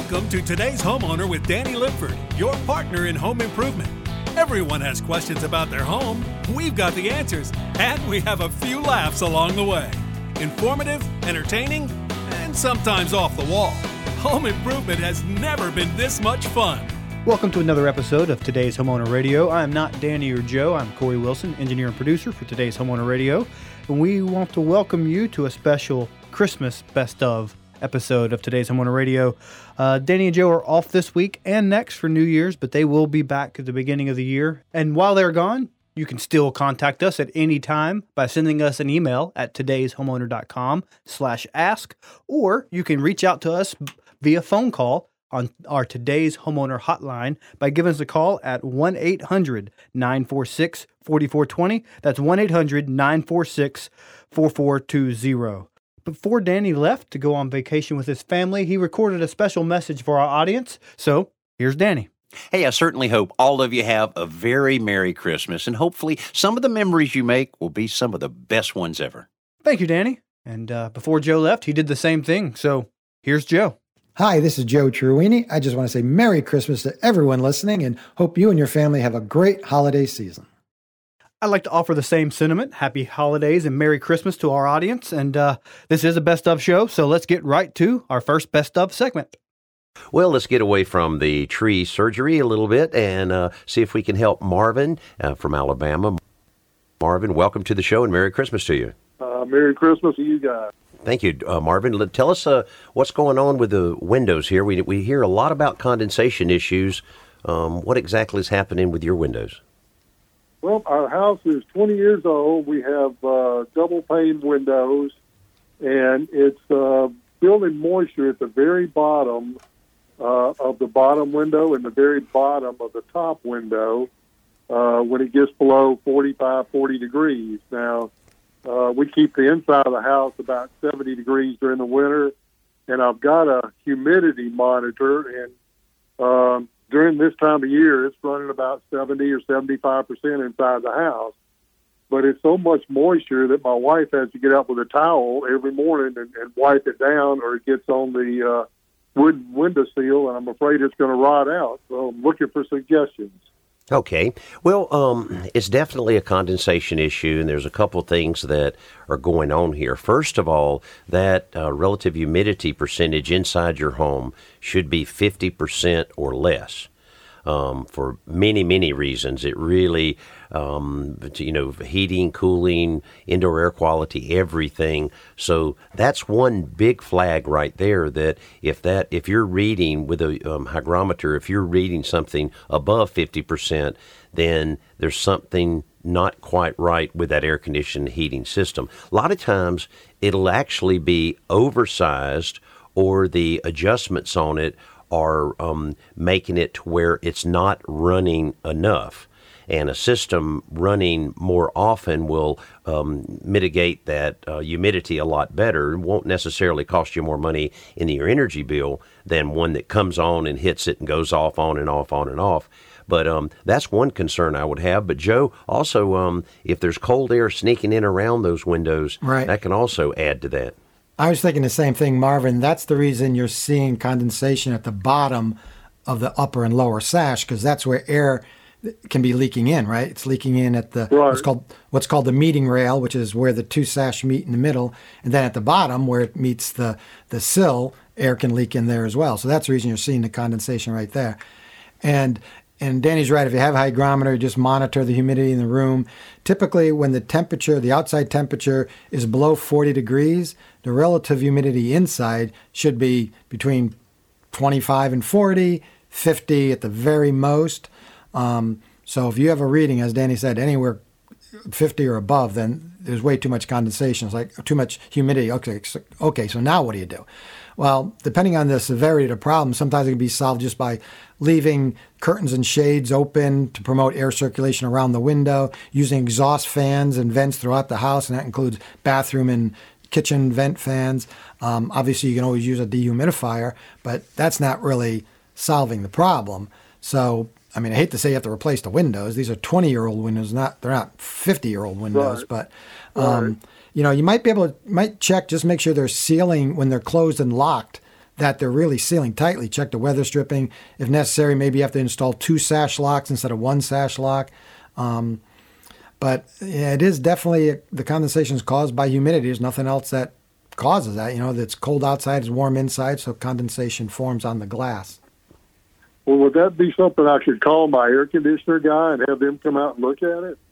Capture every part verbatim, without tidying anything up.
Welcome to Today's Homeowner with Danny Lipford, your partner in home improvement. Everyone has questions about their home. We've got the answers, and we have a few laughs along the way. Informative, entertaining, and sometimes off the wall. Home improvement has never been this much fun. Welcome to another episode of Today's Homeowner Radio. I'm not Danny or Joe. I'm Corey Wilson, engineer and producer for Today's Homeowner Radio. And we want to welcome you to a special Christmas Best Of episode of Today's Homeowner Radio. Uh, Danny and Joe are off this week and next for New Year's, but they will be back at the beginning of the year. And while they're gone, you can still contact us at any time by sending us an email at todayshomeowner.com slash ask, or you can reach out to us via phone call on our Today's Homeowner hotline by giving us a call at one eight hundred nine four six four four two zero. That's one eight hundred nine four six four four two zero. Before Danny left to go on vacation with his family, he recorded a special message for our audience. So here's Danny. Hey, I certainly hope all of you have a very Merry Christmas, and hopefully some of the memories you make will be some of the best ones ever. Thank you, Danny. And uh, before Joe left, he did the same thing. So here's Joe. Hi, this is Joe Truini. I just want to say Merry Christmas to everyone listening and hope you and your family have a great holiday season. I'd like to offer the same sentiment. Happy holidays and Merry Christmas to our audience. And uh, this is a Best Of show, so let's get right to our first Best Of segment. Well, let's get away from the tree surgery a little bit and uh, see if we can help Marvin uh, from Alabama. Marvin, welcome to the show and Merry Christmas to you. Uh, Merry Christmas to you guys. Thank you, uh, Marvin. Tell us uh, what's going on with the windows here. We we hear a lot about condensation issues. Um, what exactly is happening with your windows? Well, our house is twenty years old. We have uh, double pane windows, and it's uh, building moisture at the very bottom uh, of the bottom window and the very bottom of the top window uh, when it gets below forty-five, forty degrees. Now, uh, we keep the inside of the house about seventy degrees during the winter, and I've got a humidity monitor, and um, during this time of year, it's running about seventy or seventy-five percent inside the house. But it's so much moisture that my wife has to get up with a towel every morning and, and wipe it down, or it gets on the uh, wooden windowsill, and I'm afraid it's going to rot out. So I'm looking for suggestions. Okay. Well, um, it's definitely a condensation issue, and there's a couple of things that are going on here. First of all, that uh, relative humidity percentage inside your home should be fifty percent or less. Um, for many, many reasons. It really, um, you know, heating, cooling, indoor air quality, everything. So that's one big flag right there that if that, if you're reading with a um, hygrometer, if you're reading something above fifty percent, then there's something not quite right with that air conditioned heating system. A lot of times it'll actually be oversized, or the adjustments on it are um, making it to where it's not running enough. And a system running more often will um, mitigate that uh, humidity a lot better. It won't necessarily cost you more money in your energy bill than one that comes on and hits it and goes off, on and off, on and off. But um, that's one concern I would have. But, Joe, also, um, if there's cold air sneaking in around those windows, right, that can also add to that. I was thinking the same thing, Marvin. That's the reason you're seeing condensation at the bottom of the upper and lower sash, because that's where air can be leaking in, right? It's leaking in at the right. what's called what's called the meeting rail, which is where the two sash meet in the middle, and then at the bottom where it meets the the sill, air can leak in there as well. So that's the reason you're seeing the condensation right there. And And Danny's right. If you have a hygrometer, just monitor the humidity in the room. Typically, when the temperature, the outside temperature is below forty degrees, the relative humidity inside should be between twenty-five and forty, fifty at the very most. Um, so if you have a reading, as Danny said, anywhere fifty or above, then there's way too much condensation. It's like too much humidity. Okay, so, okay, so now what do you do? Well, depending on the severity of the problem, sometimes it can be solved just by leaving curtains and shades open to promote air circulation around the window, using exhaust fans and vents throughout the house, and that includes bathroom and kitchen vent fans. Um, obviously, you can always use a dehumidifier, but that's not really solving the problem. So, I mean, I hate to say you have to replace the windows. These are twenty-year-old windows, not they're not fifty-year-old windows, Right. but um, Right. you know, you might be able to might check, just make sure they're sealing when they're closed and locked. that they're really sealing tightly. Check the weather stripping. If necessary, maybe you have to install two sash locks instead of one sash lock. Um, but yeah, it is definitely, the condensation is caused by humidity. There's nothing else that causes that. You know, it's cold outside, it's warm inside, so condensation forms on the glass. Well, would that be something I should call my air conditioner guy and have them come out and look at it?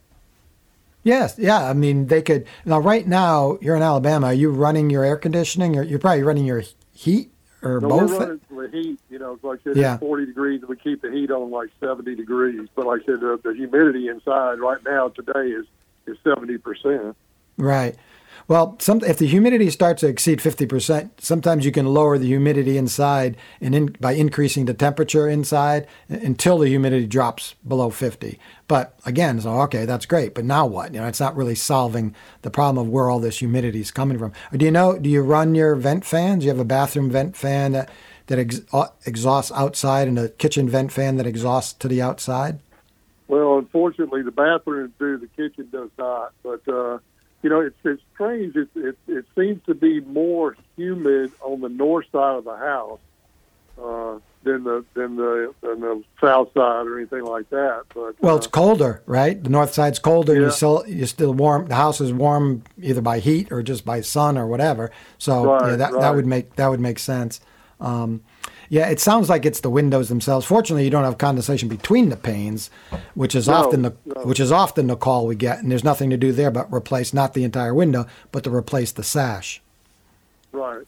Yes, yeah. I mean, they could. Now, right now, you're in Alabama. Are you running your air conditioning, or you're probably running your heat, or no, both? We're running the heat. You know, like I said, yeah. It's forty degrees, and we keep the heat on like seventy degrees. But like I said, the, the humidity inside right now today is is seventy percent. Right. Well, some, if the humidity starts to exceed fifty percent, sometimes you can lower the humidity inside and in, by increasing the temperature inside until the humidity drops below fifty. But again, so okay, that's great. But now what? You know, it's not really solving the problem of where all this humidity is coming from. Or do you know, do you run your vent fans? You have a bathroom vent fan that, that ex, uh, exhausts outside and a kitchen vent fan that exhausts to the outside? Well, unfortunately, the bathrooms do. The kitchen does not. But, uh, you know, it's, it's strange. It, it, it seems to be more humid on the north side of the house uh, than the than the than the south side or anything like that. But well, uh, it's colder, right? The north side's colder. Yeah. You still you still warm. The house is warm either by heat or just by sun or whatever. So right, yeah, that right. that would make that would make sense. Um, yeah, it sounds like it's the windows themselves. Fortunately, you don't have condensation between the panes, which is No, often the no. which is often the call we get. And there's nothing to do there but replace not the entire window, but to replace the sash. Right.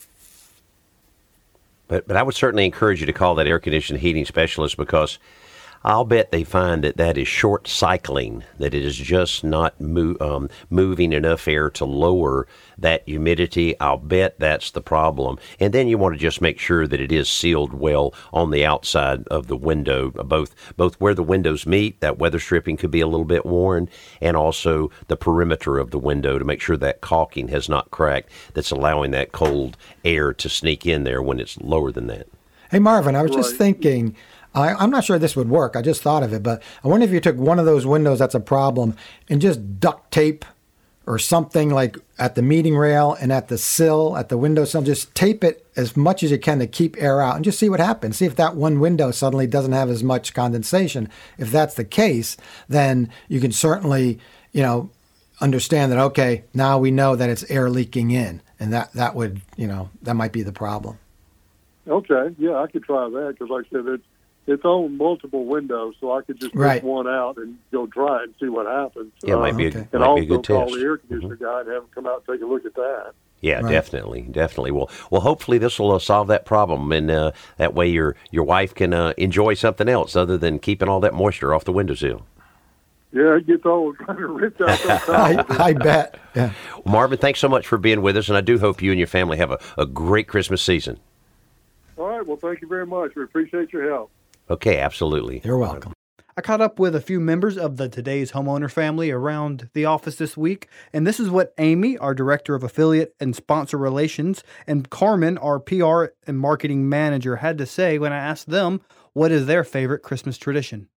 But but I would certainly encourage you to call that air conditioning heating specialist, because I'll bet they find that that is short cycling, that it is just not mo- um, moving enough air to lower that humidity. I'll bet that's the problem. And then you want to just make sure that it is sealed well on the outside of the window, both both where the windows meet, that weather stripping could be a little bit worn, and also the perimeter of the window to make sure that caulking has not cracked, that's allowing that cold air to sneak in there when it's lower than that. Hey, Marvin, I was just Right. thinking, I, I'm not sure this would work. I just thought of it, but I wonder if you took one of those windows that's a problem and just duct tape or something like at the meeting rail and at the sill, at the window sill, just tape it as much as you can to keep air out and just see what happens. See if that one window suddenly doesn't have as much condensation. If that's the case, then you can certainly, you know, understand that, okay, now we know that it's air leaking in, and that, that would, you know, that might be the problem. Okay. Yeah, I could try that because, like I said, it's it's on multiple windows, so I could just Right. pick one out and go try it and see what happens. Yeah, it might be a, okay. And might also be a good call test. the air conditioner guy and have him come out and take a look at that. Yeah, Right. definitely, definitely. Well, well, hopefully this will uh, solve that problem, and uh, that way your your wife can uh, enjoy something else other than keeping all that moisture off the windowsill. Yeah, it gets old trying to rinse out that I, top. I bet. Yeah. Well, Marvin, thanks so much for being with us, and I do hope you and your family have a, a great Christmas season. All right. Well, thank you very much. We appreciate your help. Okay, absolutely. You're welcome. I caught up with a few members of the Today's Homeowner family around the office this week, and this is what Amy, our Director of Affiliate and Sponsor Relations, and Carmen, our P R and Marketing Manager, had to say when I asked them what is their favorite Christmas tradition.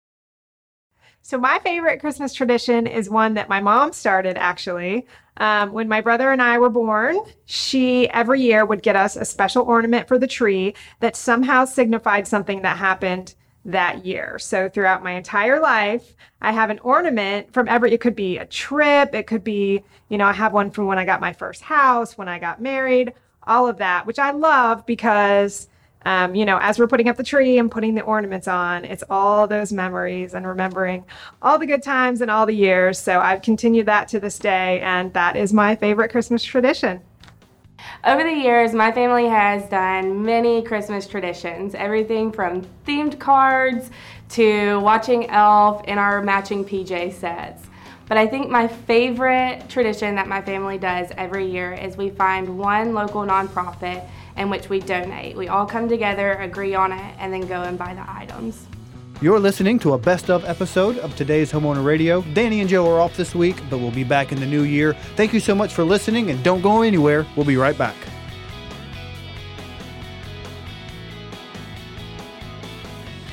So my favorite Christmas tradition is one that my mom started, actually. Um, when my brother and I were born, she every year would get us a special ornament for the tree that somehow signified something that happened that year. So throughout my entire life, I have an ornament from every, it could be a trip, it could be, you know, I have one from when I got my first house, when I got married, all of that, which I love because Um, you know, as we're putting up the tree and putting the ornaments on, it's all those memories and remembering all the good times and all the years. So I've continued that to this day, and that is my favorite Christmas tradition. Over the years, my family has done many Christmas traditions, everything from themed cards to watching Elf in our matching P J sets. But I think my favorite tradition that my family does every year is we find one local nonprofit in which we donate. We all come together, agree on it, and then go and buy the items. You're listening to a best of episode of Today's Homeowner Radio. Danny and Joe are off this week, but we'll be back in the new year. Thank you so much for listening, and don't go anywhere. We'll be right back.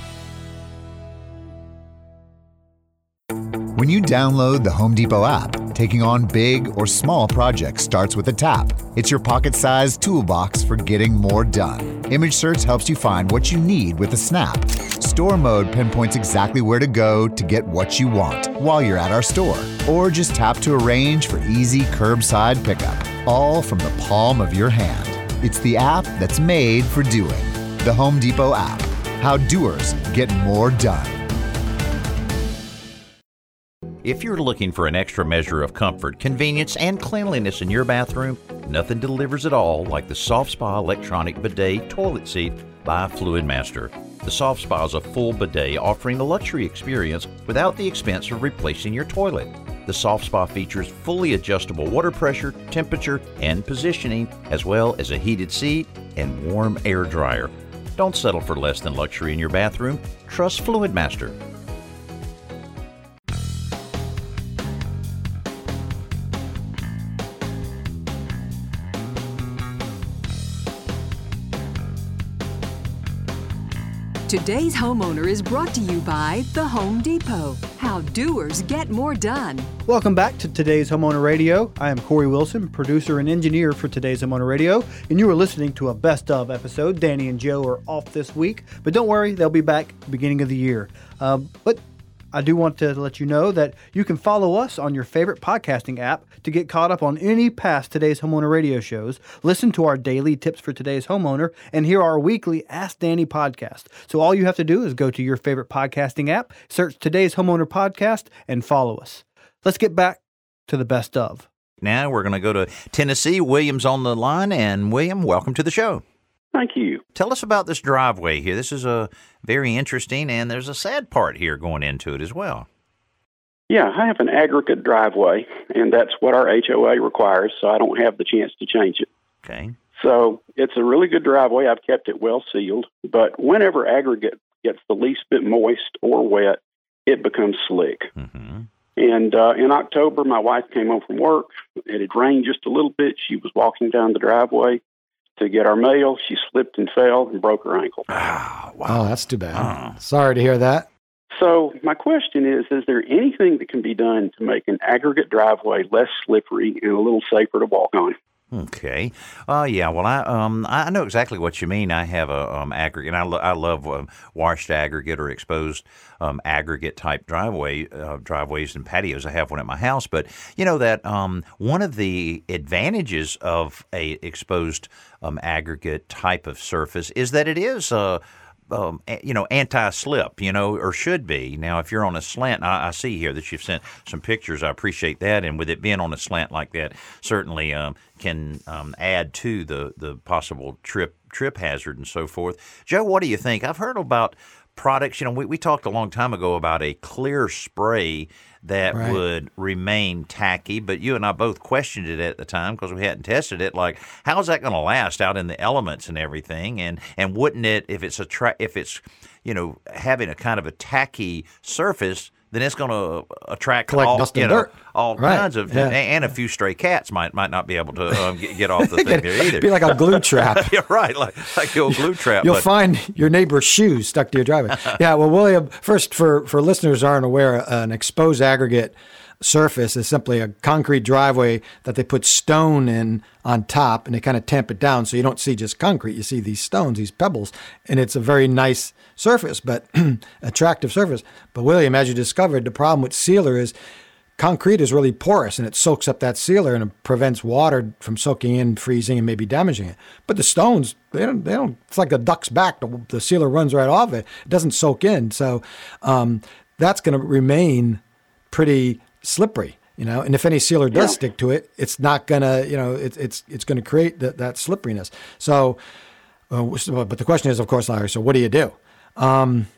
When you download the Home Depot app, Taking on big or small projects starts with a tap. It's your pocket-sized toolbox for getting more done. Image Search helps you find what you need with a snap. Store Mode pinpoints exactly where to go to get what you want while you're at our store. Or just tap to arrange for easy curbside pickup, all from the palm of your hand. It's the app that's made for doing. The Home Depot app. How doers get more done. If you're looking for an extra measure of comfort, convenience, and cleanliness in your bathroom, nothing delivers it all like the Soft Spa electronic bidet toilet seat by Fluidmaster. The Soft Spa is a full bidet offering the luxury experience without the expense of replacing your toilet. The Soft Spa features fully adjustable water pressure, temperature, and positioning, as well as a heated seat and warm air dryer. Don't settle for less than luxury in your bathroom. Trust Fluidmaster. Today's Homeowner is brought to you by The Home Depot. How doers get more done. Welcome back to Today's Homeowner Radio. I am Corey Wilson, producer and engineer for Today's Homeowner Radio, and you are listening to a Best Of episode. Danny and Joe are off this week, but don't worry, they'll be back at the beginning of the year. Uh, but I do want to let you know that you can follow us on your favorite podcasting app to get caught up on any past Today's Homeowner Radio shows, listen to our daily tips for today's homeowner, and hear our weekly Ask Danny podcast. So all you have to do is go to your favorite podcasting app, search Today's Homeowner Podcast, and follow us. Let's get back to the Best Of. Now we're going to go to Tennessee. William's on the line, and William, welcome to the show. Thank you. Tell us about this driveway here. This is a very interesting, and there's a sad part here going into it as well. Yeah, I have an aggregate driveway, and that's what our H O A requires, so I don't have the chance to change it. Okay. So it's a really good driveway. I've kept it well sealed, but whenever aggregate gets the least bit moist or wet, it becomes slick. Mm-hmm. And uh, in October, my wife came home from work. It had rained just a little bit. She was walking down the driveway to get our mail. She slipped and fell and broke her ankle. Oh, wow. Oh, that's too bad. Oh. Sorry to hear that. So my question is, is there anything that can be done to make an aggregate driveway less slippery and a little safer to walk on? Okay. Uh, yeah, well, I um I know exactly what you mean. I have a um aggregate, and I, lo- I love um, washed aggregate or exposed um aggregate type driveway uh, driveways and patios. I have one at my house, but you know that um one of the advantages of a exposed um aggregate type of surface is that it is uh Um, you know, anti-slip, you know, or should be. Now, if you're on a slant, I, I see here that you've sent some pictures. I appreciate that. And with it being on a slant like that, certainly um, can um, add to the, the possible trip trip hazard and so forth. Joe, what do you think? I've heard about products. You know, we, we talked a long time ago about a clear spray that right. would remain tacky, but you and I both questioned it at the time because we hadn't tested it. Like, how is that going to last out in the elements and everything? And and wouldn't it, if it's a tra- if it's you know having a kind of a tacky surface, then it's going to attract Collect all, dust you and know, dirt. all right. kinds of, yeah. and a few stray cats might might not be able to um, get, get off the thing there either. It'd be like a glue trap. You're right, like like the old glue trap. You'll but. find your neighbor's shoes stuck to your driveway. Yeah, well, William, first, for, for listeners who aren't aware, an exposed aggregate surface is simply a concrete driveway that they put stone in on top, and they kind of tamp it down so you don't see just concrete. You see these stones, these pebbles, and it's a very nice surface, but attractive surface. But William, as you discovered, the problem with sealer is concrete is really porous, and it soaks up that sealer and it prevents water from soaking in, freezing, and maybe damaging it. But the stones, they don't, they don't. It's like a duck's back. The, the sealer runs right off it. It doesn't soak in, so um, that's going to remain pretty slippery, you know. And if any sealer does yeah. stick to it, it's not gonna, you know, it's it's it's going to create the, that slipperiness. So, uh, but the question is, of course, Larry. So, what do you do? Um,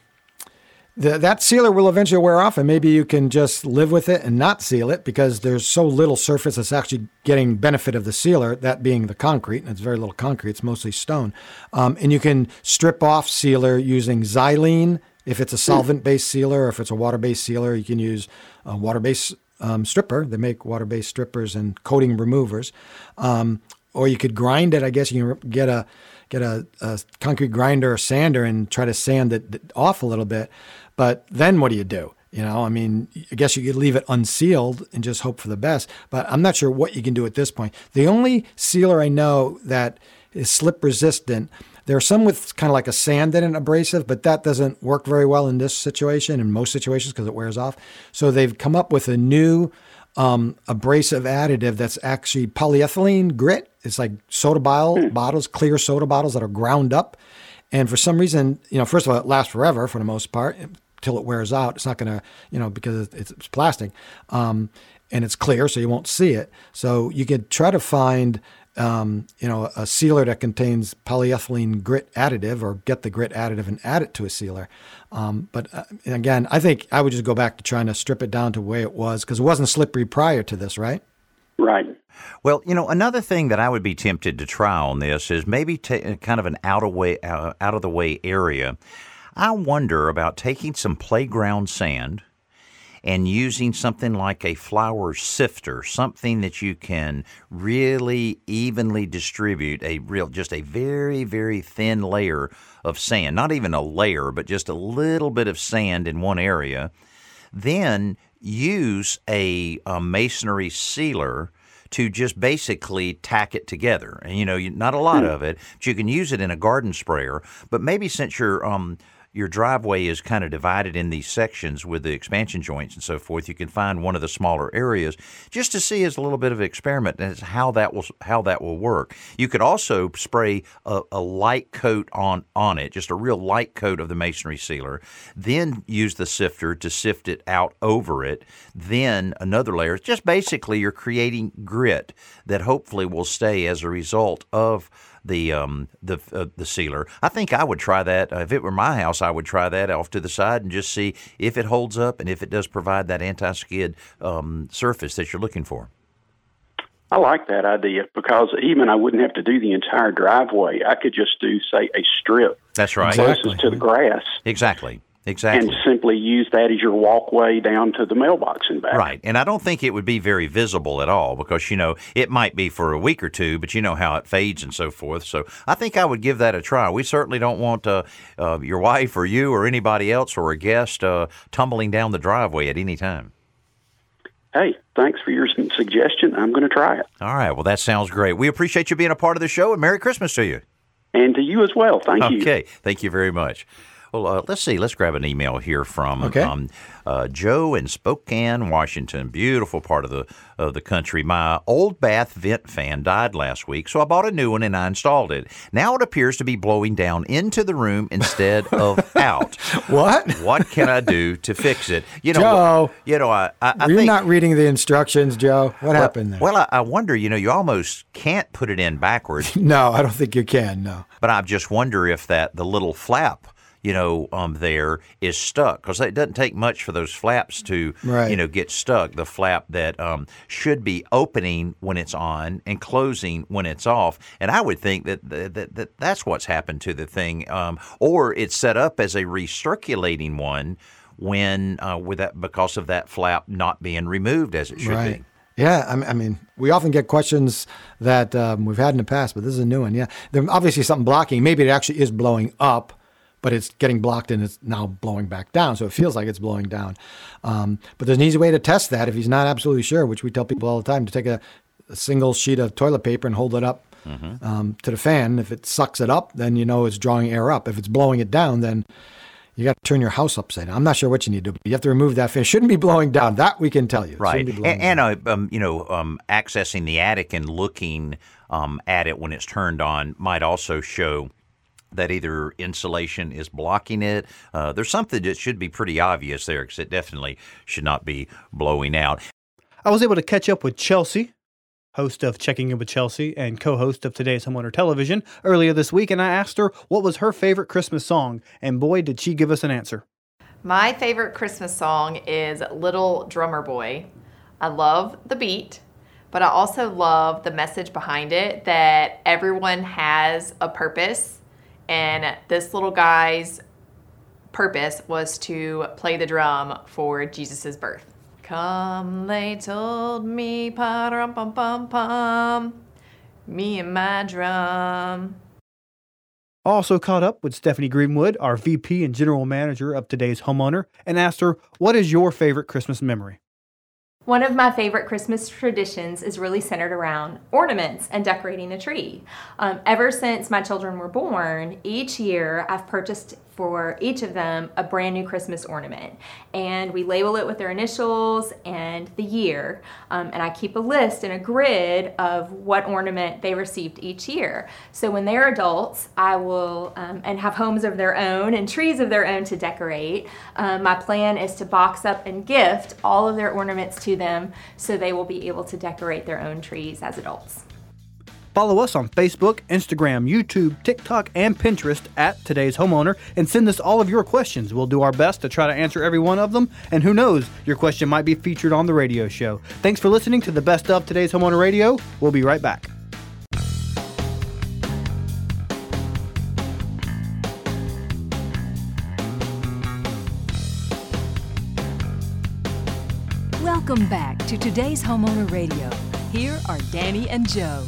The, that sealer will eventually wear off, and maybe you can just live with it and not seal it because there's so little surface that's actually getting benefit of the sealer, that being the concrete, and it's very little concrete, it's mostly stone. Um, and you can strip off sealer using xylene. If it's a solvent-based sealer, or if it's a water-based sealer, you can use a water-based um, stripper. They make water-based strippers and coating removers. Um, or you could grind it. I guess you can get a get a, a concrete grinder or sander and try to sand it off a little bit. But then what do you do? You know, I mean, I guess you could leave it unsealed and just hope for the best, but I'm not sure what you can do at this point. The only sealer I know that is slip resistant, there are some with kind of like a sand in an abrasive, but that doesn't work very well in this situation, in most situations, because it wears off. So they've come up with a new um, abrasive additive that's actually polyethylene grit. It's like soda bottle, bottles, clear soda bottles that are ground up. And for some reason, you know, first of all, it lasts forever for the most part, till it wears out. It's not going to, you know, because it's, it's plastic, um, and it's clear, so you won't see it. So you could try to find, um, you know, a sealer that contains polyethylene grit additive, or get the grit additive and add it to a sealer. Um, but uh, again, I think I would just go back to trying to strip it down to the way it was, because it wasn't slippery prior to this, right? Right. Well, you know, another thing that I would be tempted to try on this is maybe ta- kind of an out of way, uh, out of the way area. I wonder about taking some playground sand and using something like a flour sifter, something that you can really evenly distribute, a real, just a very, very thin layer of sand, not even a layer, but just a little bit of sand in one area. Then use a, a masonry sealer to just basically tack it together. And, you know, not a lot of it, but you can use it in a garden sprayer. But maybe since you're um, your driveway is kind of divided in these sections with the expansion joints and so forth, you can find one of the smaller areas just to see as a little bit of an experiment as how that will how that will work. You could also spray a, a light coat on on it, just a real light coat of the masonry sealer, then use the sifter to sift it out over it, then another layer. Just basically you're creating grit that hopefully will stay as a result of the um the uh, the sealer. I think I would try that. Uh, if it were my house, I would try that off to the side and just see if it holds up and if it does provide that anti-skid um, surface that you're looking for. I like that idea, because even I wouldn't have to do the entire driveway. I could just do, say, a strip. That's right. Closest Exactly. to the grass. Exactly. Exactly. And simply use that as your walkway down to the mailbox and back. Right. And I don't think it would be very visible at all, because, you know, it might be for a week or two, but you know how it fades and so forth. So I think I would give that a try. We certainly don't want uh, uh, your wife or you or anybody else or a guest uh, tumbling down the driveway at any time. Hey, thanks for your suggestion. I'm going to try it. All right. Well, that sounds great. We appreciate you being a part of the show, and Merry Christmas to you. And to you as well. Thank okay. you. Okay. Thank you very much. Well, uh, let's see. Let's grab an email here from Okay. um, uh, Joe in Spokane, Washington. Beautiful part of the of the country. My old bath vent fan died last week, so I bought a new one and I installed it. Now it appears to be blowing down into the room instead of out. What? What can I do to fix it? You know, Joe, you know, I, I, I you're think, not reading the instructions, Joe. What well, happened there? Well, I, I wonder. You know, you almost can't put it in backwards. No, I don't think you can. No. But I just wonder if that the little flap, you know, um, there is stuck, because it doesn't take much for those flaps to, Right. you know, get stuck. The flap that um, should be opening when it's on and closing when it's off. And I would think that that, that, that that's what's happened to the thing, um, or it's set up as a recirculating one when uh, with that because of that flap not being removed as it should Right. be. Yeah, I mean, I mean, we often get questions that um, we've had in the past, but this is a new one. Yeah, there's obviously something blocking. Maybe it actually is blowing up, but it's getting blocked and it's now blowing back down. So it feels like it's blowing down. Um, but there's an easy way to test that if he's not absolutely sure, which we tell people all the time, to take a, a single sheet of toilet paper and hold it up Mm-hmm. um, to the fan. If it sucks it up, then you know it's drawing air up. If it's blowing it down, then you got to turn your house upside down. I'm not sure what you need to do. But you have to remove that fan. It shouldn't be blowing down. That we can tell you. It Right. shouldn't be blowing And, and down. uh, um, you know, um, accessing the attic and looking um, at it when it's turned on might also show that either insulation is blocking it. Uh, there's something that should be pretty obvious there, because it definitely should not be blowing out. I was able to catch up with Chelsea, host of Checking In with Chelsea and co-host of Today's Homeowner Television, earlier this week, and I asked her what was her favorite Christmas song, and boy, did she give us an answer. My favorite Christmas song is Little Drummer Boy. I love the beat, but I also love the message behind it, that everyone has a purpose, and this little guy's purpose was to play the drum for Jesus' birth. Come, they told me, pa-rum-pum-pum-pum, me and my drum. Also caught up with Stephanie Greenwood, our V P and General Manager of Today's Homeowner, and asked her, what is your favorite Christmas memory? One of my favorite Christmas traditions is really centered around ornaments and decorating a tree. Um, ever since my children were born, each year I've purchased for each of them a brand new Christmas ornament. And we label it with their initials and the year. Um, and I keep a list and a grid of what ornament they received each year. So when they're adults, I will, um, and have homes of their own and trees of their own to decorate, um, my plan is to box up and gift all of their ornaments to them so they will be able to decorate their own trees as adults. Follow us on Facebook, Instagram, YouTube, TikTok, and Pinterest at Today's Homeowner, and send us all of your questions. We'll do our best to try to answer every one of them, and who knows, your question might be featured on the radio show. Thanks for listening to the Best of Today's Homeowner Radio. We'll be right back. Welcome back to Today's Homeowner Radio. Here are Danny and Joe.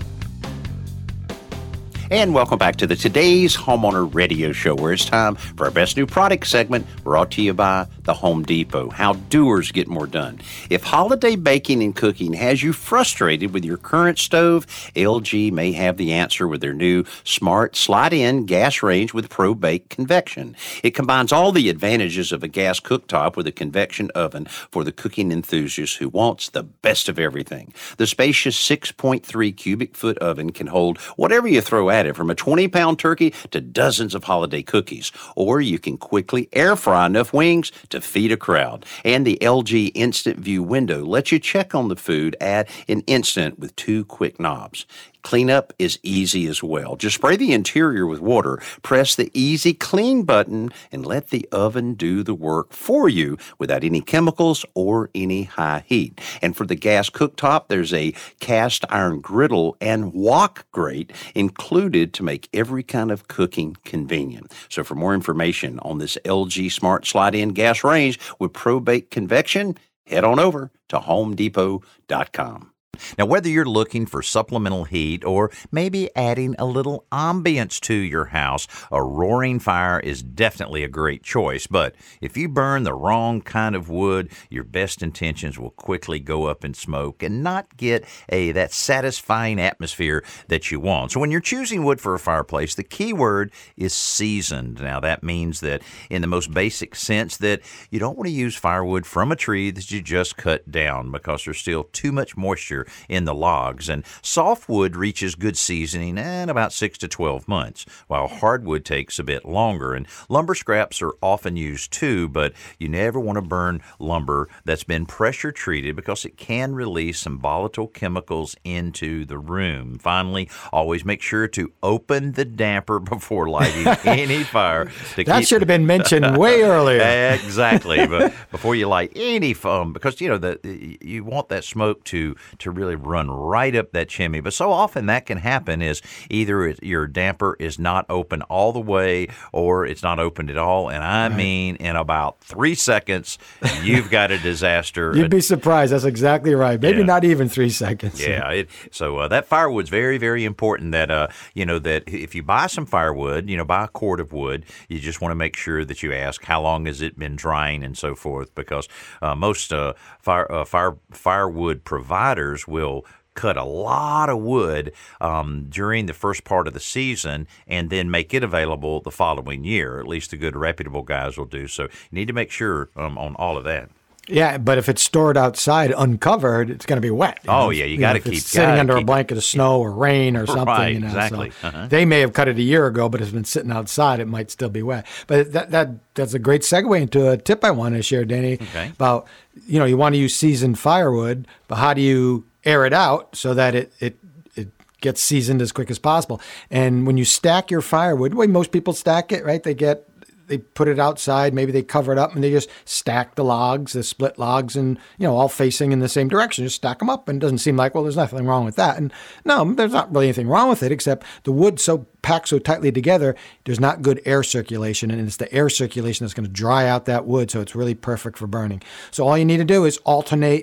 And welcome back to the Today's Homeowner Radio Show, where it's time for our Best New Product segment, brought to you by the Home Depot. How doers get more done. If holiday baking and cooking has you frustrated with your current stove, L G may have the answer with their new smart slide-in gas range with ProBake convection. It combines all the advantages of a gas cooktop with a convection oven for the cooking enthusiast who wants the best of everything. The spacious six point three cubic foot oven can hold whatever you throw at it, from a twenty pound turkey to dozens of holiday cookies. Or you can quickly air fry enough wings to feed a crowd. And the L G Instant View window lets you check on the food at an instant with two quick knobs. Cleanup is easy as well. Just spray the interior with water, press the Easy Clean button, and let the oven do the work for you without any chemicals or any high heat. And for the gas cooktop, there's a cast iron griddle and wok grate included to make every kind of cooking convenient. So for more information on this L G Smart Slide-In Gas Range with ProBake convection, head on over to home depot dot com. Now, whether you're looking for supplemental heat or maybe adding a little ambience to your house, a roaring fire is definitely a great choice. But if you burn the wrong kind of wood, your best intentions will quickly go up in smoke and not get a that satisfying atmosphere that you want. So when you're choosing wood for a fireplace, the key word is seasoned. Now, that means that in the most basic sense that you don't want to use firewood from a tree that you just cut down because there's still too much moisture in the logs, and softwood reaches good seasoning in about six to twelve months, while hardwood takes a bit longer. And lumber scraps are often used too, but you never want to burn lumber that's been pressure treated because it can release some volatile chemicals into the room. Finally, always make sure to open the damper before lighting any fire. To that keep... should have been mentioned way earlier. Exactly, but before you light any foam, because you know the you want that smoke to to really run right up that chimney. But so often that can happen is either it, your damper is not open all the way or it's not opened at all. And I right. mean, in about three seconds, you've got a disaster. You'd be surprised. That's exactly right. Maybe yeah. not even three seconds. Yeah. It, so uh, that firewood's very, very important that, uh, you know, that if you buy some firewood, you know, buy a cord of wood, you just want to make sure that you ask how long has it been drying and so forth, because uh, most uh, fire, uh, fire firewood providers will cut a lot of wood um, during the first part of the season and then make it available the following year. At least the good reputable guys will do. So you need to make sure um, on all of that. Yeah, but if it's stored outside uncovered, it's going to be wet. Oh, know? yeah, you, you got to keep keep sitting under keep, a blanket of snow or rain or something. Right, you know, exactly. So uh-huh. They may have cut it a year ago, but it's been sitting outside. It might still be wet. But that that that's a great segue into a tip I want to share, Danny, okay. about, you know, you want to use seasoned firewood, but how do you air it out so that it it it gets seasoned as quick as possible? And when you stack your firewood, the way most people stack it, right? They get They put it outside, maybe they cover it up, and they just stack the logs, the split logs, and, you know, all facing in the same direction. Just stack them up, and it doesn't seem like, well, there's nothing wrong with that. And no, there's not really anything wrong with it, except the wood so packed so tightly together, there's not good air circulation, and it's the air circulation that's going to dry out that wood, so it's really perfect for burning. So all you need to do is alternate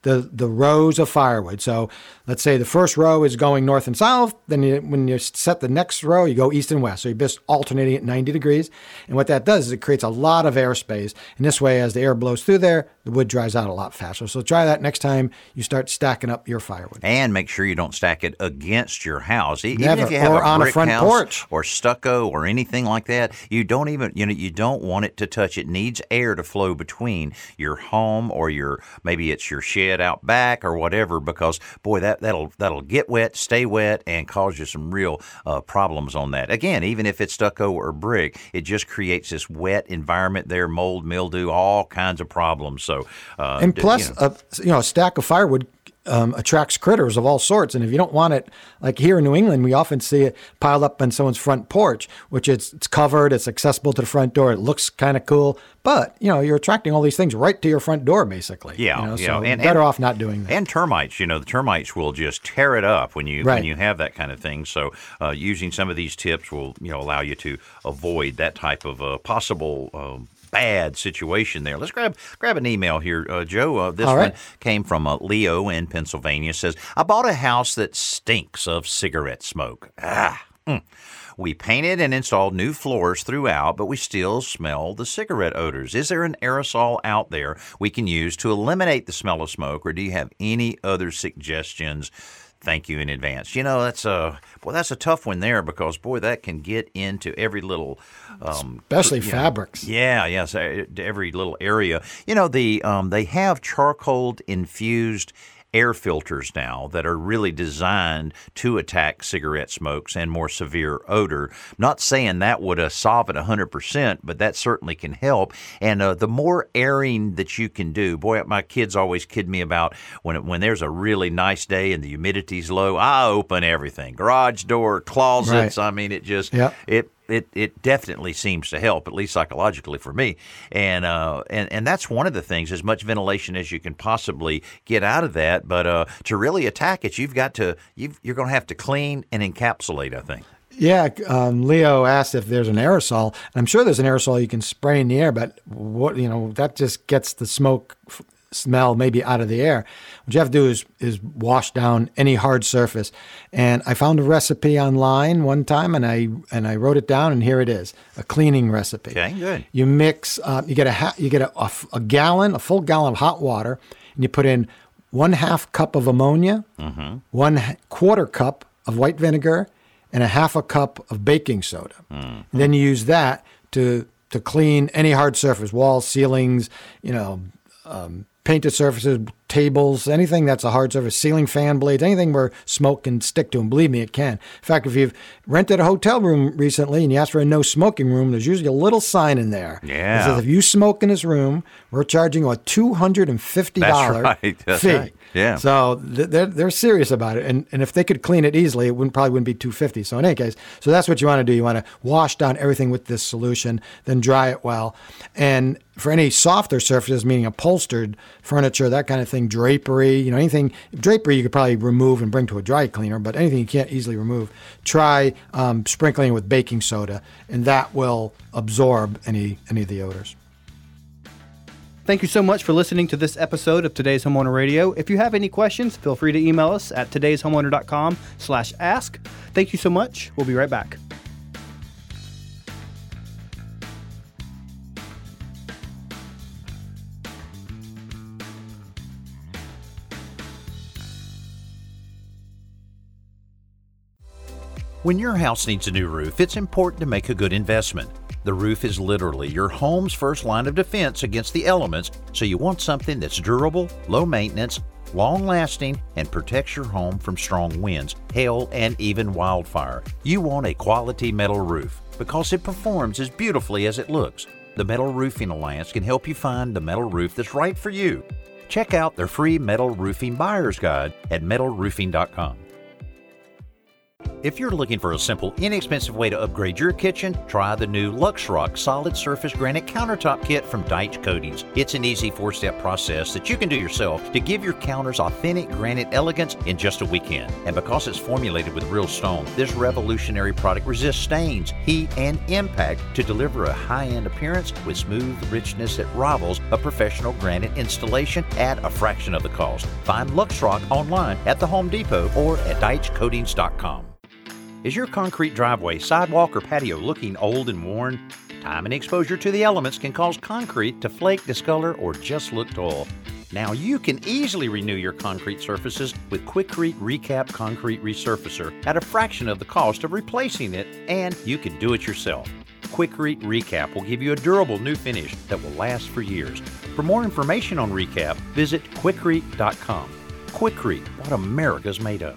the, the rows of firewood. So let's say the first row is going north and south. Then you, when you set the next row, you go east and west. So you're just alternating at ninety degrees. And what that does is it creates a lot of airspace. And this way, as the air blows through there, the wood dries out a lot faster. So try that next time you start stacking up your firewood. And make sure you don't stack it against your house. Even Never. if you have or a on brick a front house porch. or stucco or anything like that, you don't even, you know, you don't want it to touch. It needs air to flow between your home or your, maybe it's your shed out back or whatever, because boy, that, that'll, that'll get wet, stay wet, and cause you some real uh, problems on that. Again, even if it's stucco or brick, it just creates this wet environment there, mold, mildew, all kinds of problems. So, uh, and plus, you know, a, you know, a stack of firewood um, attracts critters of all sorts. And if you don't want it, like here in New England, we often see it piled up on someone's front porch, which it's, it's covered, it's accessible to the front door, it looks kind of cool. But, you know, you're attracting all these things right to your front door, basically. Yeah, you know, yeah. so and, better and, off not doing that. And termites, you know, the termites will just tear it up when you right. when you have that kind of thing. So uh, using some of these tips will, you know, allow you to avoid that type of uh, possible uh, bad situation there. Let's grab grab an email here, uh, Joe. Uh, this All right. one came from uh, Leo in Pennsylvania. Says, I bought a house that stinks of cigarette smoke. Ah. Mm. We painted and installed new floors throughout, but we still smell the cigarette odors. Is there an aerosol out there we can use to eliminate the smell of smoke, or do you have any other suggestions? Thank you in advance. You know, that's a boy. That's a tough one there because boy, that can get into every little, um, especially you know, fabrics. Yeah, yes, every little area. You know, the um, they have charcoal infused air filters now that are really designed to attack cigarette smokes and more severe odor. Not saying that would uh, solve it one hundred percent, but that certainly can help. And uh, the more airing that you can do, boy, my kids always kid me about when it, when there's a really nice day and the humidity's low, I open everything, garage door, closets. Right. I mean, it just yep. it. It it definitely seems to help, at least psychologically for me, and uh and and that's one of the things. As much ventilation as you can possibly get out of that, but uh to really attack it, you've got to you've, you're going to have to clean and encapsulate, I think. Yeah, um, Leo asked if there's an aerosol, and I'm sure there's an aerosol you can spray in the air, but what you know that just gets the smoke f- smell maybe out of the air. What you have to do is is wash down any hard surface. And I found a recipe online one time, and I and I wrote it down, and here it is, a cleaning recipe. Okay, good. You mix, uh, you get a ha- you get a, a, a gallon, a full gallon of hot water, and you put in one half cup of ammonia, mm-hmm. one quarter cup of white vinegar, and a half a cup of baking soda. Mm-hmm. And then you use that to to clean any hard surface, walls, ceilings, you know, um, painted surfaces, tables, anything that's a hard surface, ceiling fan blades, anything where smoke can stick to them. Believe me, it can. In fact, if you've rented a hotel room recently and you ask for a no smoking room, there's usually a little sign in there. Yeah. It says, if you smoke in this room, we're charging you a two hundred fifty dollars That's right. That's fee. right. Yeah. So they're they're serious about it, and and if they could clean it easily, it wouldn't probably wouldn't be two hundred fifty dollars. So in any case, so that's what you want to do. You want to wash down everything with this solution, then dry it well, and for any softer surfaces, meaning upholstered furniture, that kind of thing, drapery, you know, anything drapery you could probably remove and bring to a dry cleaner, but anything you can't easily remove, try um, sprinkling it with baking soda, and that will absorb any any of the odors. Thank you so much for listening to this episode of Today's Homeowner Radio. If you have any questions, feel free to email us at todayshomeowner.com slash ask. Thank you so much. We'll be right back. When your house needs a new roof, it's important to make a good investment. The roof is literally your home's first line of defense against the elements, so you want something that's durable, low maintenance, long-lasting, and protects your home from strong winds, hail, and even wildfire. You want a quality metal roof because it performs as beautifully as it looks. The Metal Roofing Alliance can help you find the metal roof that's right for you. Check out their free Metal Roofing Buyer's Guide at metal roofing dot com. If you're looking for a simple, inexpensive way to upgrade your kitchen, try the new LuxRock Solid Surface Granite Countertop Kit from Deitch Coatings. It's an easy four-step process that you can do yourself to give your counters authentic granite elegance in just a weekend. And because it's formulated with real stone, this revolutionary product resists stains, heat, and impact to deliver a high-end appearance with smooth richness that rivals a professional granite installation at a fraction of the cost. Find LuxRock online at the Home Depot or at deitch coatings dot com. Is your concrete driveway, sidewalk, or patio looking old and worn? Time and exposure to the elements can cause concrete to flake, discolor, or just look dull. Now you can easily renew your concrete surfaces with Quikrete Recap Concrete Resurfacer at a fraction of the cost of replacing it, and you can do it yourself. Quikrete Recap will give you a durable new finish that will last for years. For more information on Recap, visit quikrete dot com. Quikrete, what America's made of.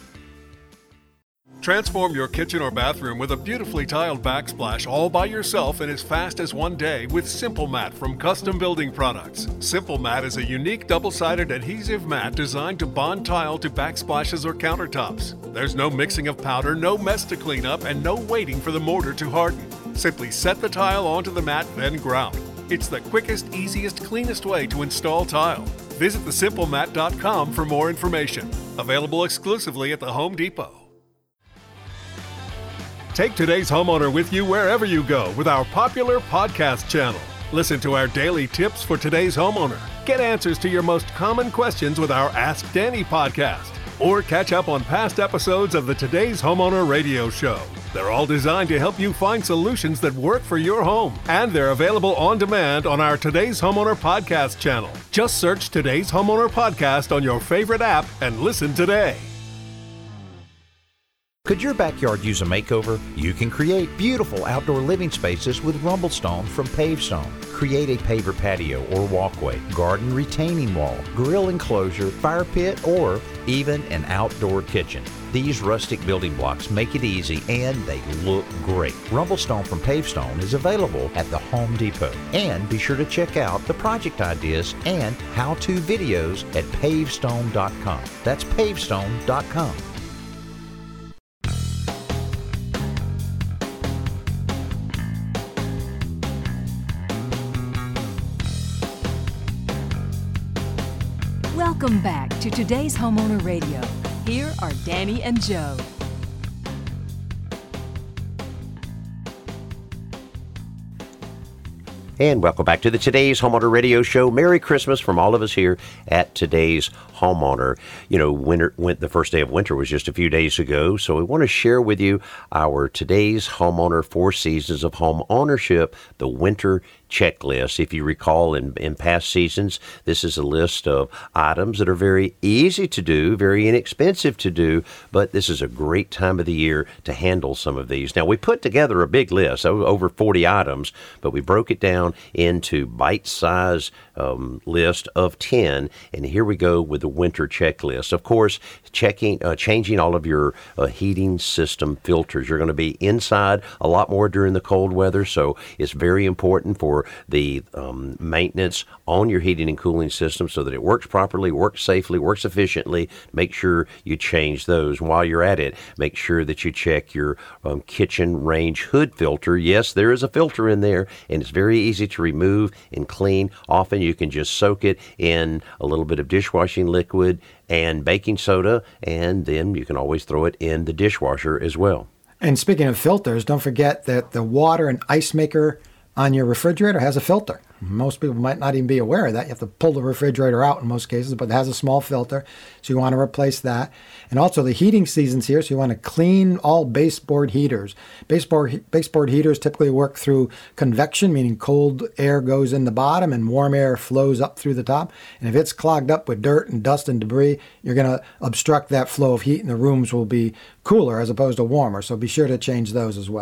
Transform your kitchen or bathroom with a beautifully tiled backsplash all by yourself in as fast as one day with Simple Mat from Custom Building Products. Simple Mat is a unique double-sided adhesive mat designed to bond tile to backsplashes or countertops. There's no mixing of powder, no mess to clean up, and no waiting for the mortar to harden. Simply set the tile onto the mat, then grout. It's the quickest, easiest, cleanest way to install tile. Visit the simple mat dot com for more information. Available exclusively at the Home Depot. Take Today's Homeowner with you wherever you go with our popular podcast channel. Listen to our daily tips for today's homeowner. Get answers to your most common questions with our Ask Danny podcast. Or catch up on past episodes of the Today's Homeowner radio show. They're all designed to help you find solutions that work for your home. And they're available on demand on our Today's Homeowner podcast channel. Just search Today's Homeowner podcast on your favorite app and listen today. Could your backyard use a makeover? You can create beautiful outdoor living spaces with Rumblestone from Pavestone. Create a paver patio or walkway, garden retaining wall, grill enclosure, fire pit, or even an outdoor kitchen. These rustic building blocks make it easy and they look great. Rumblestone from Pavestone is available at the Home Depot. And be sure to check out the project ideas and how-to videos at pavestone dot com. That's pavestone dot com. Welcome back to Today's Homeowner Radio. Here are Danny and Joe. And welcome back to the Today's Homeowner Radio Show. Merry Christmas from all of us here at Today's Homeowner. You know, winter, went, the first day of winter was just a few days ago, so we want to share with you our Today's Homeowner Four Seasons of Home Ownership, the Winter Checklist. If you recall, in, in past seasons, this is a list of items that are very easy to do, very inexpensive to do, but this is a great time of the year to handle some of these. Now, we put together a big list, over forty items, but we broke it down into bite-sized um, list of ten, and here we go with the winter checklist. Of course, checking, uh, changing all of your uh, heating system filters. You're going to be inside a lot more during the cold weather, so it's very important for the um, maintenance on your heating and cooling system so that it works properly, works safely, works efficiently. Make sure you change those. While you're at it, make sure that you check your um, kitchen range hood filter. Yes, there is a filter in there, and it's very easy to remove and clean. Often you can just soak it in a little bit of dishwashing liquid and baking soda, and then you can always throw it in the dishwasher as well. And speaking of filters, don't forget that the water and ice maker on your refrigerator has a filter. Most people might not even be aware of that. You have to pull the refrigerator out in most cases, but it has a small filter, so you want to replace that. And also the heating season's here, so you want to clean all baseboard heaters. Baseboard, baseboard heaters typically work through convection, meaning cold air goes in the bottom and warm air flows up through the top. And if it's clogged up with dirt and dust and debris, you're going to obstruct that flow of heat, and the rooms will be cooler as opposed to warmer. So be sure to change those as well.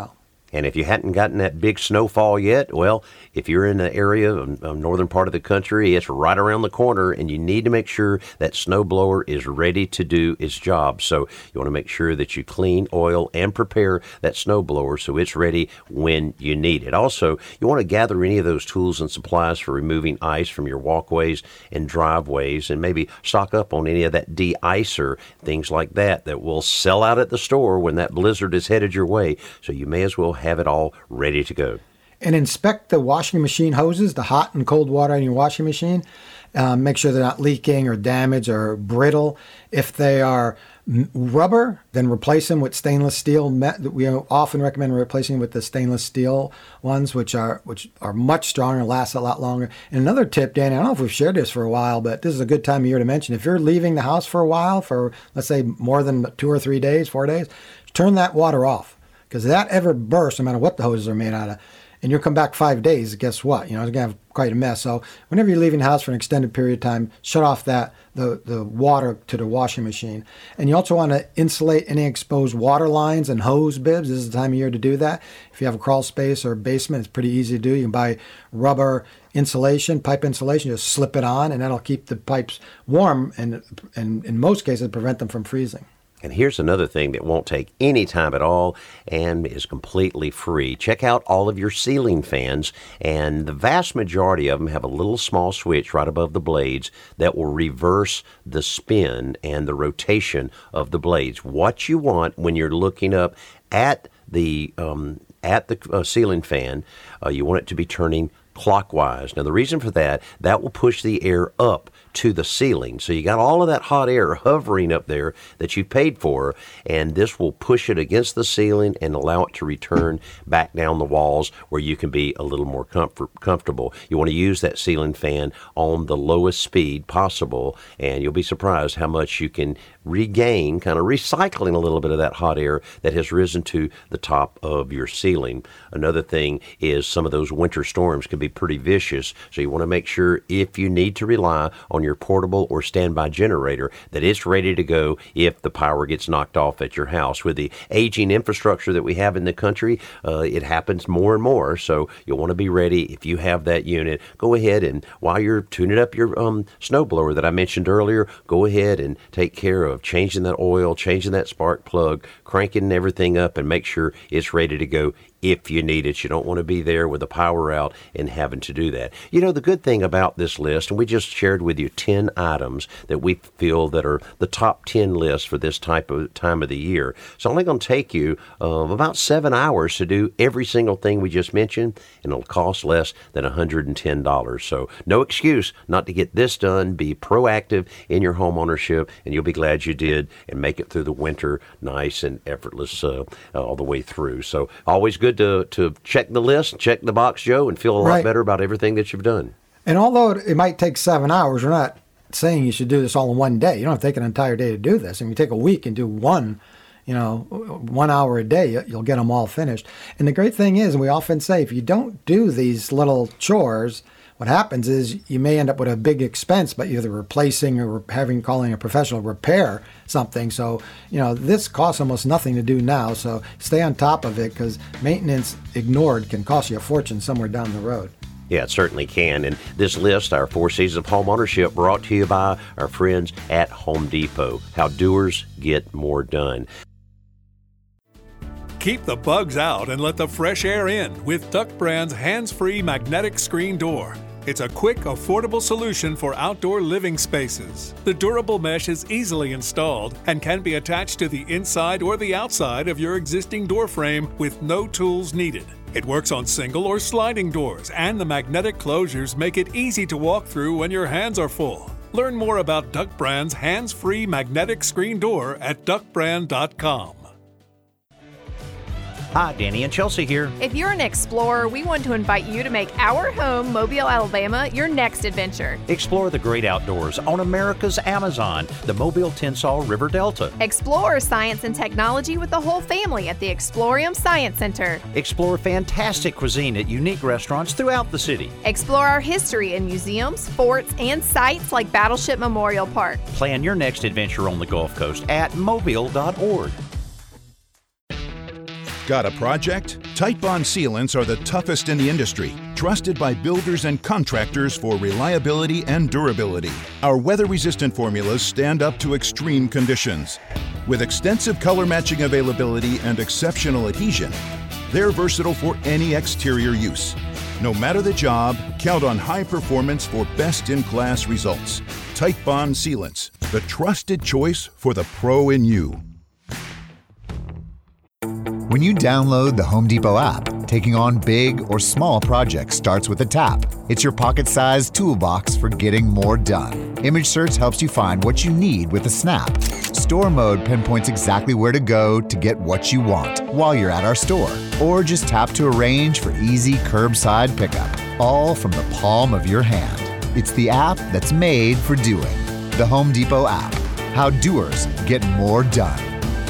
And if you hadn't gotten that big snowfall yet, well, if you're in the area of the northern part of the country, it's right around the corner, and you need to make sure that snowblower is ready to do its job. So you want to make sure that you clean, oil, and prepare that snowblower so it's ready when you need it. Also, you want to gather any of those tools and supplies for removing ice from your walkways and driveways, and maybe stock up on any of that de-icer, things like that, that will sell out at the store when that blizzard is headed your way. So you may as well have it all ready to go. And inspect the washing machine hoses, the hot and cold water in your washing machine. Um, make sure they're not leaking or damaged or brittle. If they are rubber, then replace them with stainless steel. We often recommend replacing with the stainless steel ones, which are which are much stronger and last a lot longer. And another tip, Danny, I don't know if we've shared this for a while, but this is a good time of year to mention. If you're leaving the house for a while, for let's say more than two or three days, four days, turn that water off. Because if that ever bursts, no matter what the hoses are made out of, and you'll come back five days, guess what? You know, it's going to have quite a mess. So whenever you're leaving the house for an extended period of time, shut off that the, the water to the washing machine. And you also want to insulate any exposed water lines and hose bibs. This is the time of year to do that. If you have a crawl space or a basement, it's pretty easy to do. You can buy rubber insulation, pipe insulation, just slip it on, and that'll keep the pipes warm and, and in most cases, prevent them from freezing. And here's another thing that won't take any time at all and is completely free. Check out all of your ceiling fans, and the vast majority of them have a little small switch right above the blades that will reverse the spin and the rotation of the blades. What you want when you're looking up at the um, at the uh, ceiling fan, uh, you want it to be turning clockwise. Now, the reason for that, that will push the air up to the ceiling. So you got all of that hot air hovering up there that you paid for, and this will push it against the ceiling and allow it to return back down the walls where you can be a little more comfort, comfortable. You want to use that ceiling fan on the lowest speed possible, and you'll be surprised how much you can regain, kind of recycling a little bit of that hot air that has risen to the top of your ceiling. Another thing is some of those winter storms can be pretty vicious, so you want to make sure if you need to rely on your portable or standby generator that it's ready to go if the power gets knocked off at your house. With the aging infrastructure that we have in the country, uh, it happens more and more, so you'll want to be ready. If you have that unit, go ahead and while you're tuning up your um, snowblower that I mentioned earlier, go ahead and take care of changing that oil, changing that spark plug, cranking everything up, and make sure it's ready to go if you need it. You don't want to be there with the power out and having to do that. You know, the good thing about this list, and we just shared with you ten items that we feel that are the top ten lists for this type of time of the year. It's only going to take you uh, about seven hours to do every single thing we just mentioned, and it'll cost less than one hundred ten dollars. So no excuse not to get this done. Be proactive in your home ownership, and you'll be glad you did, and make it through the winter nice and effortless uh, all the way through. So always good to to check the list, check the box, Joe, and feel a lot Right. better about everything that you've done. And although it might take seven hours, we're not saying you should do this all in one day. You don't have to take an entire day to do this. And if you take a week and do one, you know, one hour a day, you'll get them all finished. And the great thing is, and we often say, if you don't do these little chores, what happens is you may end up with a big expense, but you're either replacing or having calling a professional repair something. So, you know, this costs almost nothing to do now. So stay on top of it, because maintenance ignored can cost you a fortune somewhere down the road. Yeah, it certainly can. And this list, our Four Seasons of Home Ownership, brought to you by our friends at Home Depot. How doers get more done. Keep the bugs out and let the fresh air in with Duck Brand's hands-free magnetic screen door. It's a quick, affordable solution for outdoor living spaces. The durable mesh is easily installed and can be attached to the inside or the outside of your existing door frame with no tools needed. It works on single or sliding doors, and the magnetic closures make it easy to walk through when your hands are full. Learn more about Duck Brand's hands-free magnetic screen door at duck brand dot com. Hi, Danny and Chelsea here. If you're an explorer, we want to invite you to make our home, Mobile, Alabama, your next adventure. Explore the great outdoors on America's Amazon, the Mobile Tensas River Delta. Explore science and technology with the whole family at the Explorium Science Center. Explore fantastic cuisine at unique restaurants throughout the city. Explore our history in museums, forts, and sites like Battleship Memorial Park. Plan your next adventure on the Gulf Coast at mobile dot org. Got a project? Titebond sealants are the toughest in the industry, trusted by builders and contractors for reliability and durability. Our weather-resistant formulas stand up to extreme conditions. With extensive color matching availability and exceptional adhesion, they're versatile for any exterior use. No matter the job, count on high performance for best-in-class results. Titebond sealants, the trusted choice for the pro in you. When you download the Home Depot app, taking on big or small projects starts with a tap. It's your pocket-sized toolbox for getting more done. Image Search helps you find what you need with a snap. Store Mode pinpoints exactly where to go to get what you want while you're at our store. Or just tap to arrange for easy curbside pickup, all from the palm of your hand. It's the app that's made for doing. The Home Depot app. How doers get more done.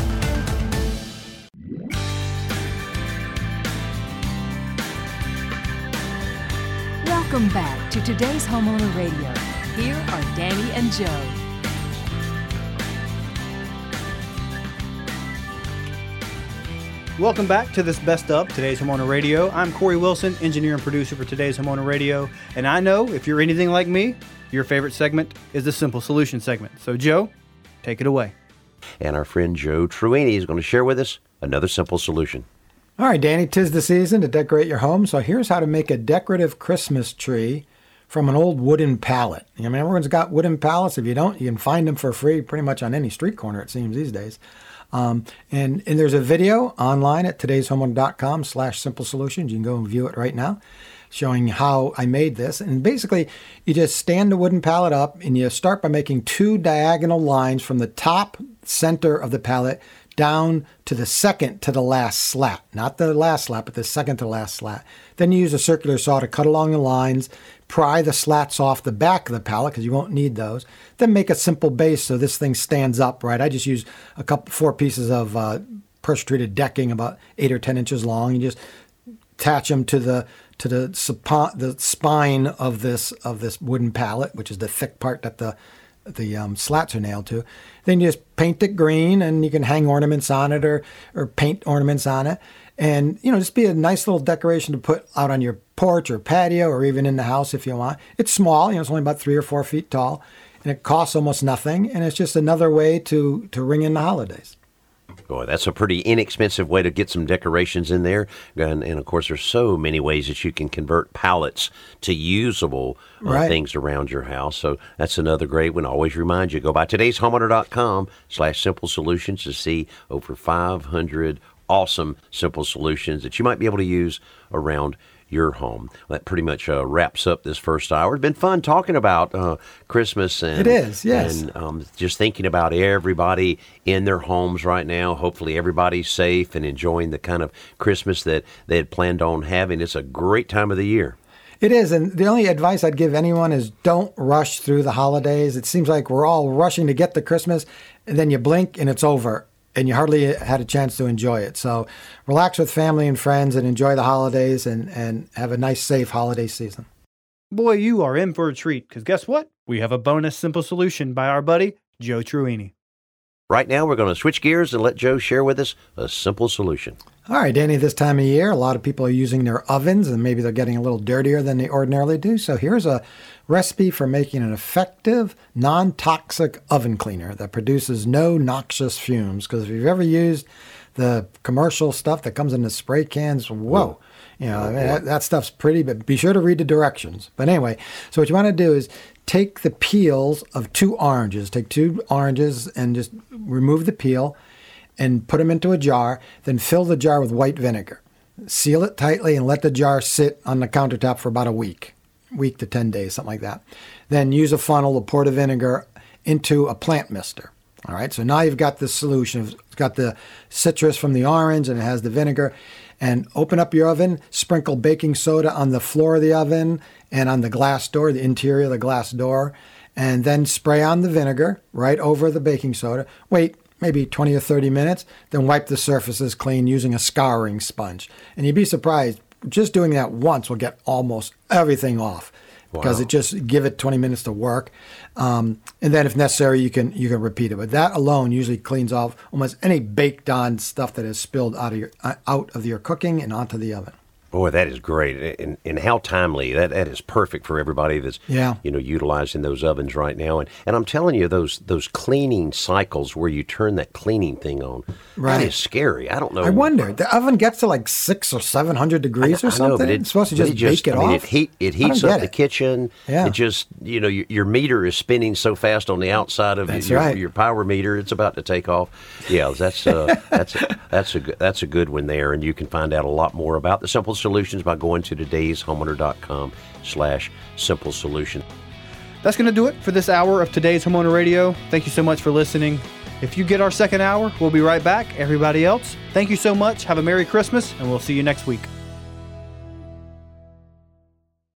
Welcome back to today's Homeowner Radio. Here are Danny and Joe. Welcome back to this Best of Today's Homeowner Radio. I'm Corey Wilson, engineer and producer for Today's Homeowner Radio. And I know if you're anything like me, your favorite segment is the Simple Solution segment. So Joe, take it away. And our friend Joe Truini is going to share with us another simple solution. All right, Danny, 'tis the season to decorate your home. So here's how to make a decorative Christmas tree from an old wooden pallet. I mean, everyone's got wooden pallets. If you don't, you can find them for free pretty much on any street corner, it seems, these days. Um, and, and there's a video online at todayshomeowner.com slash simple solutions. You can go and view it right now, showing how I made this. And basically, you just stand the wooden pallet up and you start by making two diagonal lines from the top center of the pallet down to the second to the last slat. Not the last slat, but the second to last slat. Then you use a circular saw to cut along the lines, pry the slats off the back of the pallet because you won't need those. Then make a simple base so this thing stands up, right? I just use a couple, four pieces of uh, pressure-treated decking about eight or ten inches long. You just attach them to the to the, sp- the spine of this of this wooden pallet, which is the thick part that the the um, slats are nailed to. Then you just paint it green, and you can hang ornaments on it or or paint ornaments on it. And, you know, just be a nice little decoration to put out on your porch or patio or even in the house if you want. It's small, you know, it's only about three or four feet tall, and it costs almost nothing. And it's just another way to, to ring in the holidays. Boy, that's a pretty inexpensive way to get some decorations in there. And, and of course, there's so many ways that you can convert pallets to usable uh, right. things around your house. So that's another great one. Always remind you, go by todayshomeowner.com slash simple solutions to see over five hundred awesome simple solutions that you might be able to use around your home. That pretty much uh, wraps up this first hour. It's been fun talking about uh, Christmas. And, it is, yes. And um, just thinking about everybody in their homes right now. Hopefully everybody's safe and enjoying the kind of Christmas that they had planned on having. It's a great time of the year. It is, and the only advice I'd give anyone is don't rush through the holidays. It seems like we're all rushing to get to Christmas, and then you blink and it's over. And you hardly had a chance to enjoy it. So relax with family and friends and enjoy the holidays and, and have a nice, safe holiday season. Boy, you are in for a treat, because guess what? We have a bonus simple solution by our buddy, Joe Truini. Right now, we're going to switch gears and let Joe share with us a simple solution. All right, Danny, this time of year, a lot of people are using their ovens, and maybe they're getting a little dirtier than they ordinarily do. So here's a recipe for making an effective, non-toxic oven cleaner that produces no noxious fumes. Because if you've ever used the commercial stuff that comes in the spray cans, whoa. You know, I mean, that, that stuff's pretty, but be sure to read the directions. But anyway, so what you want to do is take the peels of two oranges. Take two oranges and just remove the peel and put them into a jar. Then fill the jar with white vinegar. Seal it tightly and let the jar sit on the countertop for about a week. Week to ten days, something like that. Then use a funnel to pour the vinegar into a plant mister. All right, so now you've got this solution. It's got the citrus from the orange and it has the vinegar. And open up your oven, sprinkle baking soda on the floor of the oven and on the glass door, the interior of the glass door, and then spray on the vinegar right over the baking soda. Wait maybe twenty or thirty minutes, then wipe the surfaces clean using a scouring sponge. And you'd be surprised, just doing that once will get almost everything off. because Wow. it just give it twenty minutes to work, um, and then if necessary you can you can repeat it. But that alone usually cleans off almost any baked on stuff that is spilled out of your uh, out of your cooking and onto the oven. Boy, that is great, and, and how timely. That that is perfect for everybody that's Yeah. you know utilizing those ovens right now. And and I'm telling you, those those cleaning cycles where you turn that cleaning thing on, Right. that is scary. I don't know. I wonder. The oven gets to like six or seven hundred degrees I, or I know, something. but it, it's supposed to but just, bake it I mean, off. It, heat, it I heats don't up get the it. kitchen. Yeah. It just, you know, your, your meter is spinning so fast on the outside of That's your, right. your power meter, it's about to take off. Yeah, that's uh, that's that's a good, that's a good one there, and you can find out a lot more about the Simple Solutions by going to today's homeowner dot com slash simple solution. That's going to do it for this hour of Today's Homeowner Radio. Thank you so much for listening. If you get our second hour, we'll be right back. Everybody else, thank you so much. Have a Merry Christmas, and we'll see you next week.